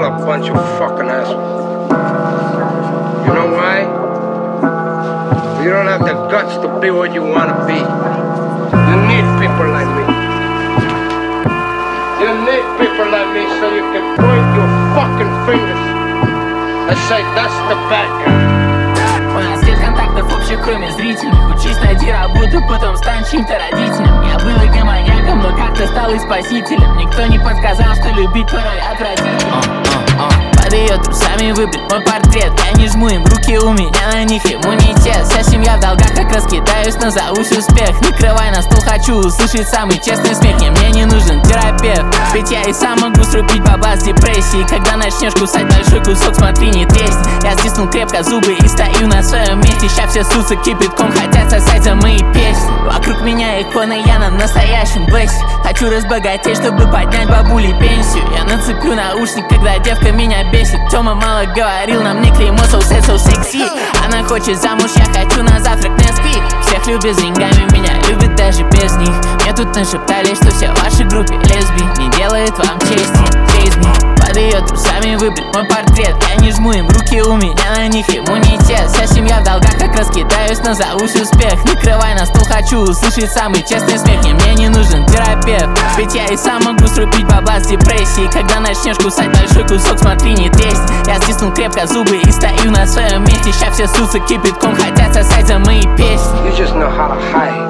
a bunch of fucking assholes. You know why? You don't have the guts to be what you want to be. You need people like me. You need people like me so you can point your fucking fingers and say, that's the bad guy. У нас нет контактов общих, кроме зрительных. Учись, найди работу, потом стань чьим-то родителем. Я был эгоманьяком, но как-то стал и спасителем. Никто не подсказал, что любить порой отвратительно. Под ее трусами выбрит мой портрет. Я не жму им руки, у меня на них иммунитет. Вся семья в долгах, как раскидаюсь, назовусь успех. Накрывай на стол, хочу услышать самый честный смех. Мне не нужен терапевт, ведь я и сам могу срубить бабла с депрессии. Когда начнешь кусать большой кусок, смотри, не тресни. Я стиснул крепко зубы и стою на своем месте. Ща все ссутся кипятком, хотят сосать за мои песни. Вокруг меня иконы, я на настоящем бэксе. Хочу разбогатеть, чтобы поднять бабуле пенсию. Я нацеплю наушник, когда девка меня бесит. Тёма мало говорил, нам не клеймо, so sad, so sexy. Она хочет замуж, я хочу на завтрак Nesquik. Всех любят с деньгами, меня любят даже без них. Мне тут нашептали, что все в вашей группе лесби. Не делает вам чести, chase me. Под ее трусами выбрит мой портрет. Я не жму им руки, у меня на них иммунитет. Вся семья в долгах, как раскидаюсь, назовусь успех. Накрывай на стол, хочу услышать самый честный смех. Мне не нужен терапевт, ведь я и сам могу срубить бабла с депрессии. Когда начнешь кусать большой кусок, смотри, не тресни. Я стиснул крепко зубы и стою на своем месте. Ща все ссутся кипятком, хотят сосать за мои песни. You just know how to hide.